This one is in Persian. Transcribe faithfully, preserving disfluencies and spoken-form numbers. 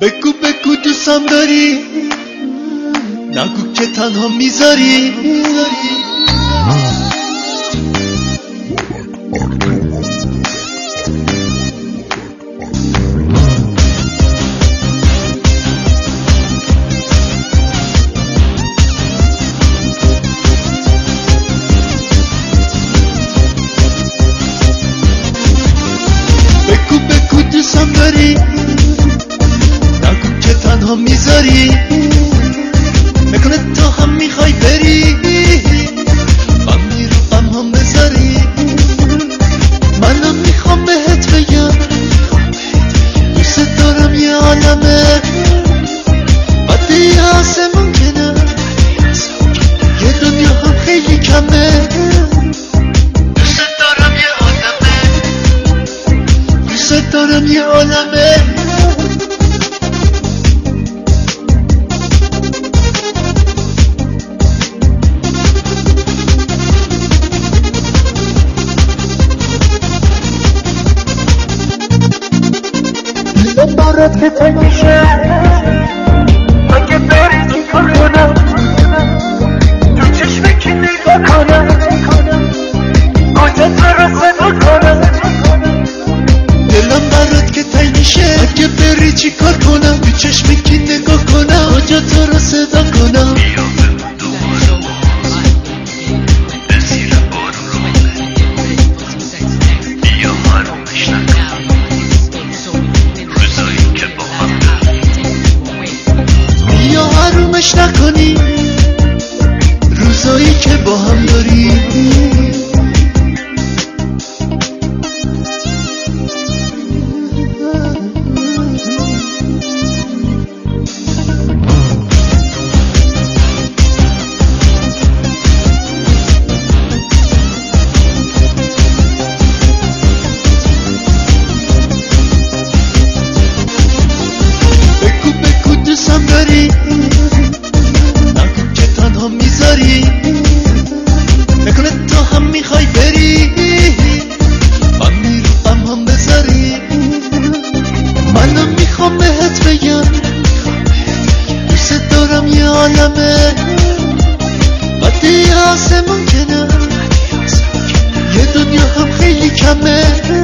بگو بگو دوستم داری، نگو که تنها میذاری. بگو بگو دوستم داری، نگو که تنها میذاری. نکنه تو هم میخوای بری، من میرو هم بذاری. منم میخوام بهت بگم دوست دارم یه عالمه، بعد یه آسمون کنه، یه دنیا هم خیلی کمه. دوست دارم یه عالمه، دوست دارم یه عالمه. دارد که تنگیشه اگه داری چی کار کنم، تو چشمه که نگاه کنم، کجا تو رو صدا کنم. دلم برات که تنگیشه اگه بری چی کار کنم، تو چشمه که نگاه کنم، کجا تو رو صدا کنم. حرومش نکنی روزایی که با هم داری. بگو بگو دوستم داری، نگو که تنها میذاری. نکنه تو هم میخوای بری، من میرو هم بذاری. منم میخوام بهت بگم دوست دارم یه عالمه، بعد یه آسمون کنه، یه دنیا هم خیلی کمه.